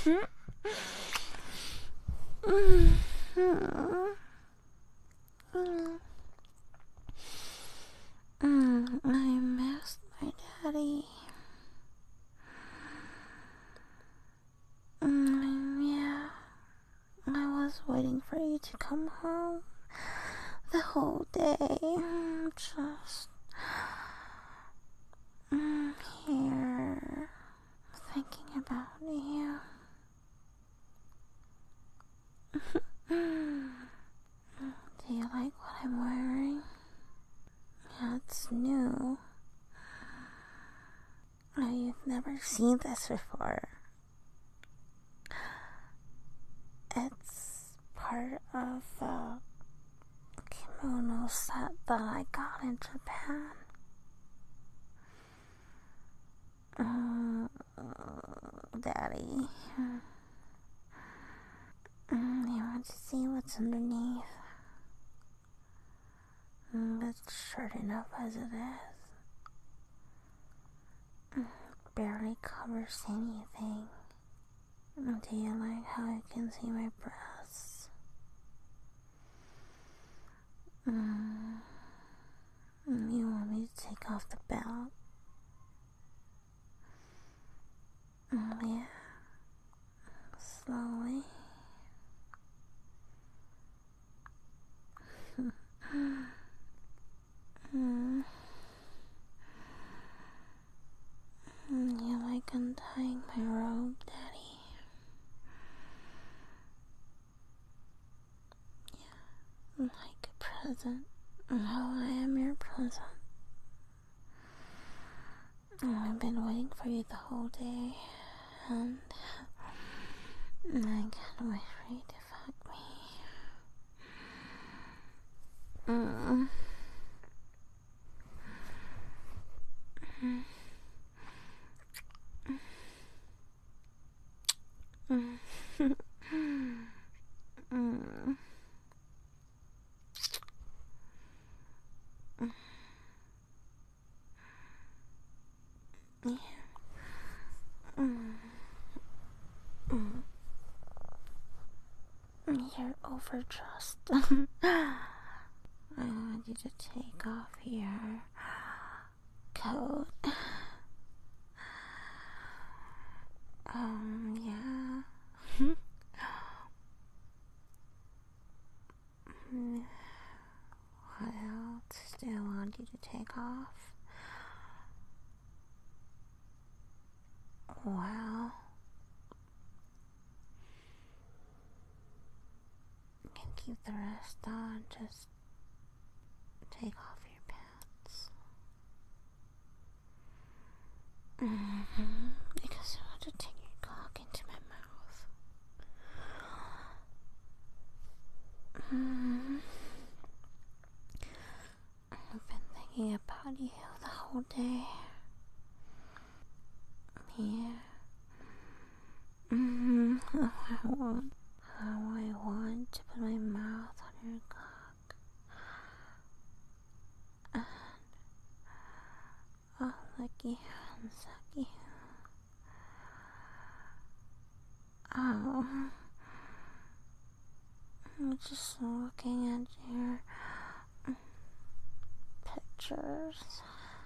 I missed my daddy. Yeah, I was waiting for you to come home the whole day. Just here thinking about you. Do you like what I'm wearing? Yeah, it's new. You've never seen this before. It's part of a kimono set that I got in Japan. Daddy. You want to see what's underneath? It's short enough as it is. Barely covers anything. Do you like how you can see my breasts? You want me to take off the belt? Yeah. Slowly. You like untying my robe, Daddy? Yeah, like a present. Oh, I am your present. I've been waiting for you the whole day, and I can't wait for you to fuck me. You're overdressed. I want you to take off your coat. Yeah. What else do I want you to take off? Well, you can keep the rest on. Just take off your pants. Because I want to take your cock into my mouth. I've been thinking about you the whole day. Yeah. How I want to put my mouth on your cock. And I'll lick you and suck you. Oh. I'm just looking at your pictures.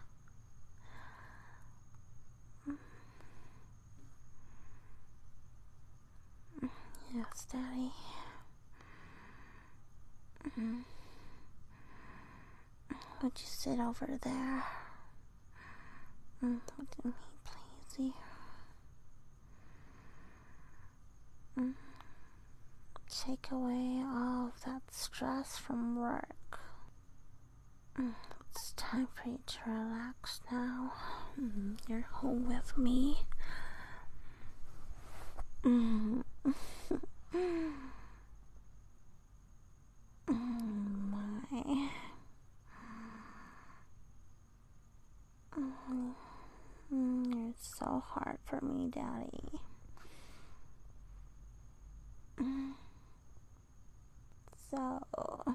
Yes, Daddy. Would you sit over there? Would me please you? Take away all of that stress from work. It's time for you to relax now. You're home with me. My. You're so hard for me, Daddy. So,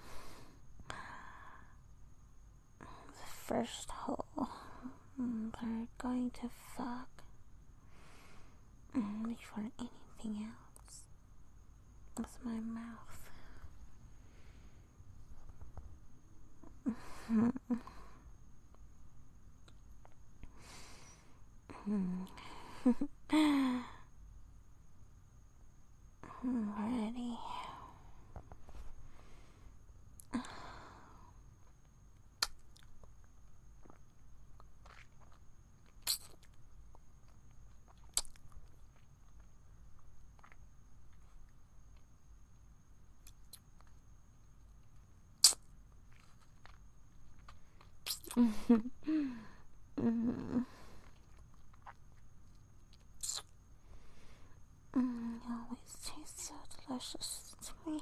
the first hole we're going to fuck before anything anything else. It's my mouth. I'm ready. You always taste so delicious to me.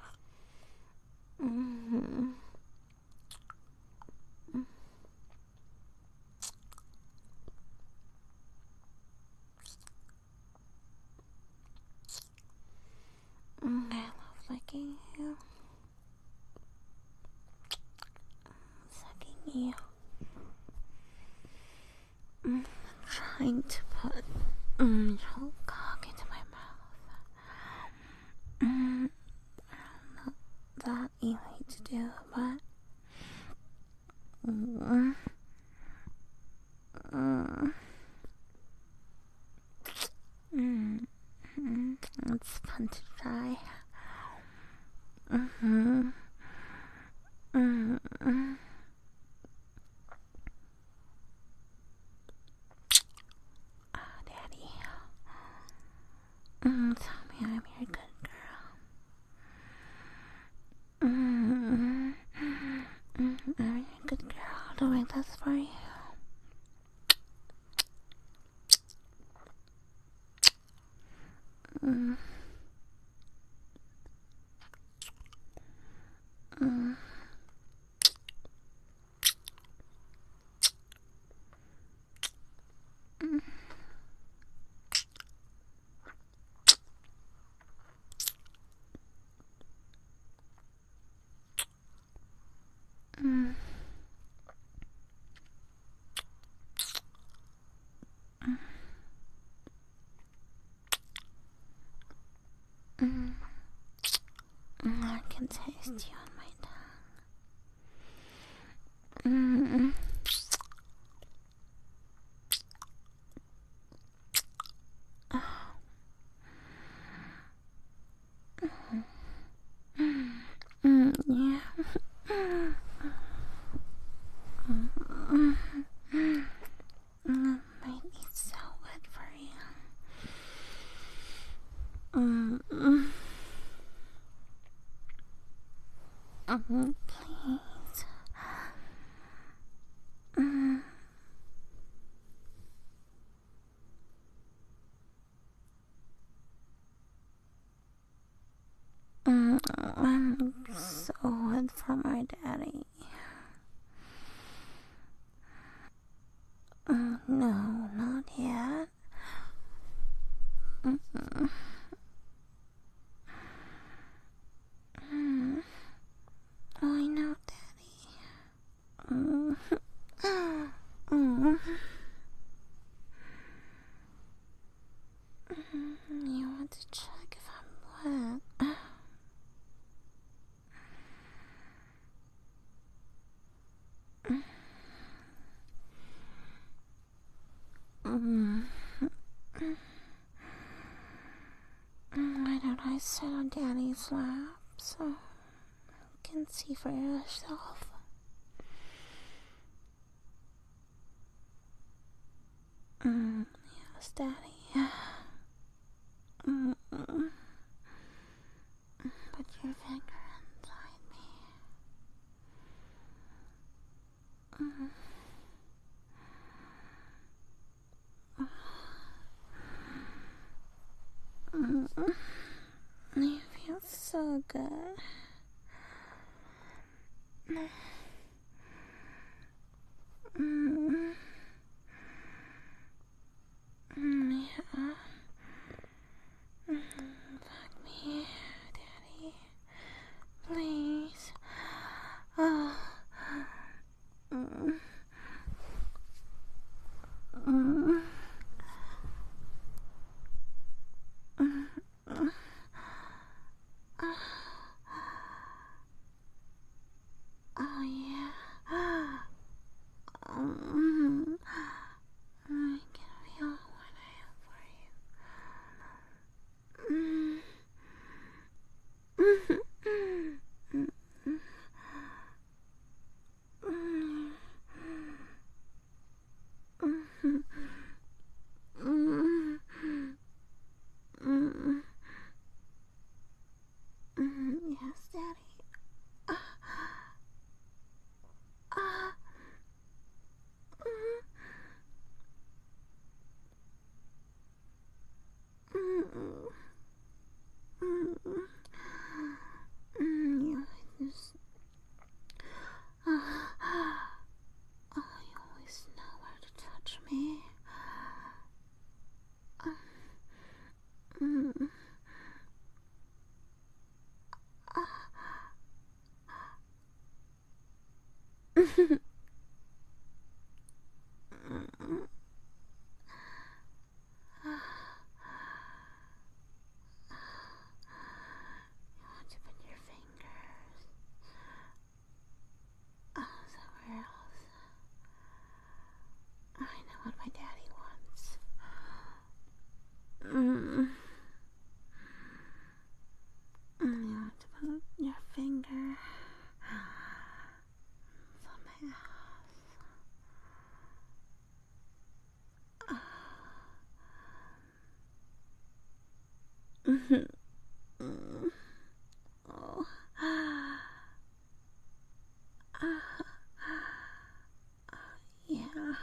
I love licking you, sucking you, trying to put your whole cock into my mouth. Not that easy to do, but it's fun to try. Oh, Daddy. Tell me I'm your good girl. I'm your good girl doing this for you. I can taste you on my tongue. Yeah. Might be so good for you. Please. I'm so good for my daddy. No, not yet. I know, Daddy. You want to check if I'm wet? Why don't I sit on Daddy's lap so you can see for yourself? Yes, Daddy. Put your finger inside me. You feel so good. Yeah. Fuck me, Daddy. Please. Oh. Yeah.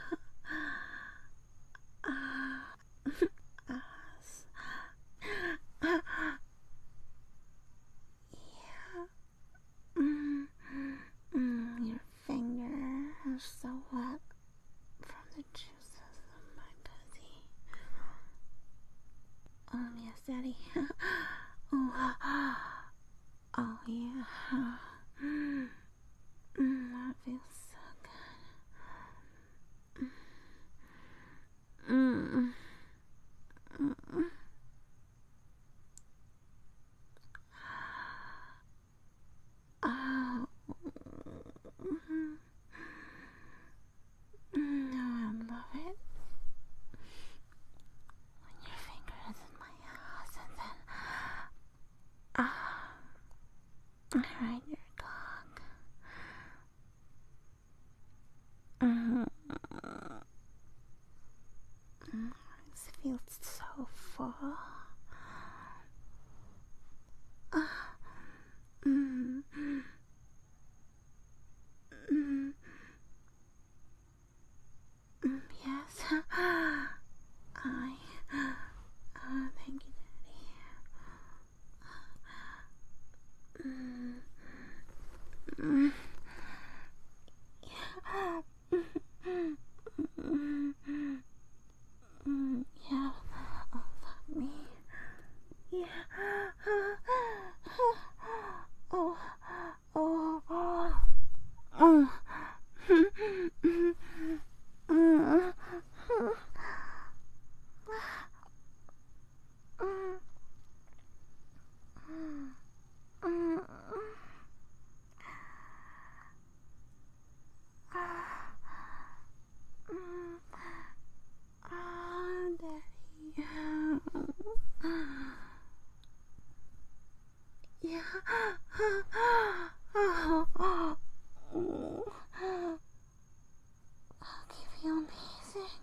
Yeah. Your finger is so wet from the juices of my pussy. Yes, Daddy. Oh, yeah. That feels so good. Mm. Mm. Oh. No, I love it. When your finger is in my ass and then I ride your cock. It feels so full. Mm. Mm. Yes. Thank you, Daddy. Mm. Yeah. Yeah. Oh, fuck me. Yeah. Oh. Oh. Oh. Daddy. Yeah. Okay, feel amazing.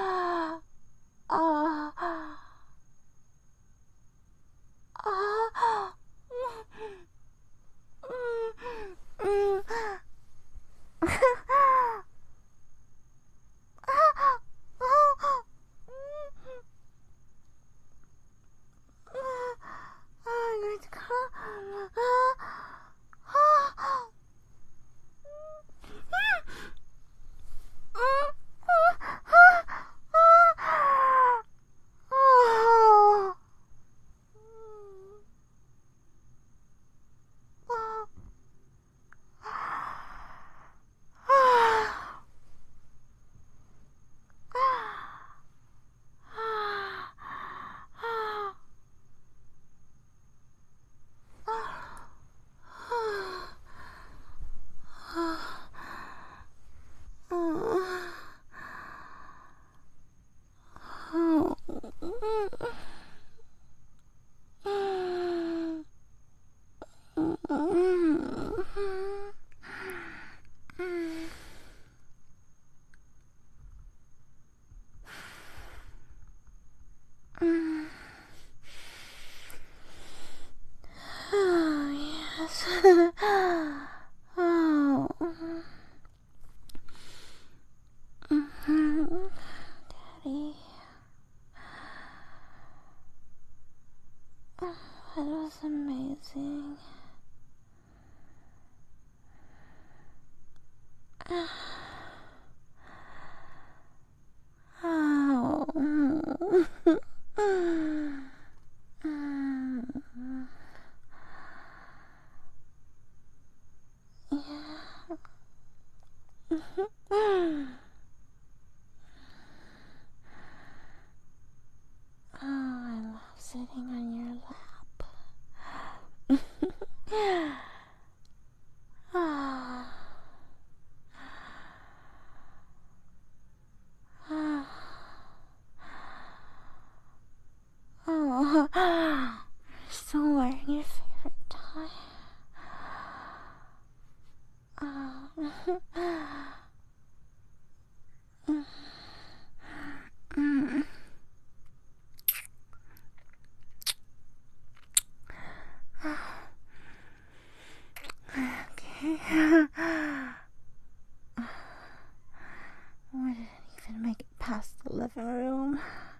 I'm going to come. Yes. Oh. Daddy. It was amazing. Oh. Yeah. Oh, I love sitting on your lap. Ah. Ah. Oh. You're still wearing your favorite tie. Oh. past the living room.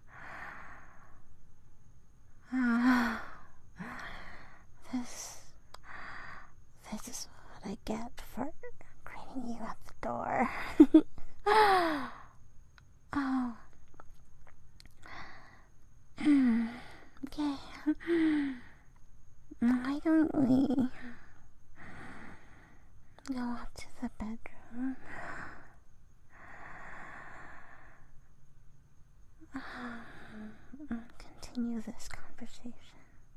This is what I get for greeting you at the door. Oh. Okay. Why don't we go up to the bedroom? And continue this conversation.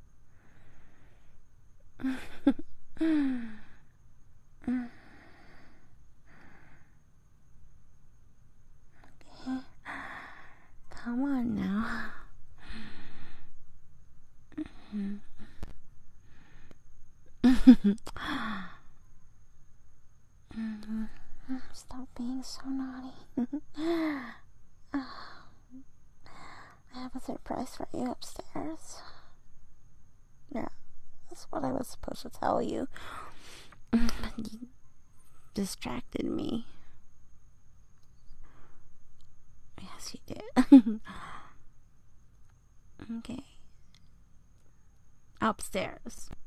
Okay. Come on now. Stop being so naughty. I have a surprise for you upstairs. Yeah, that's what I was supposed to tell you. But you distracted me. Yes, you did. Okay. Upstairs.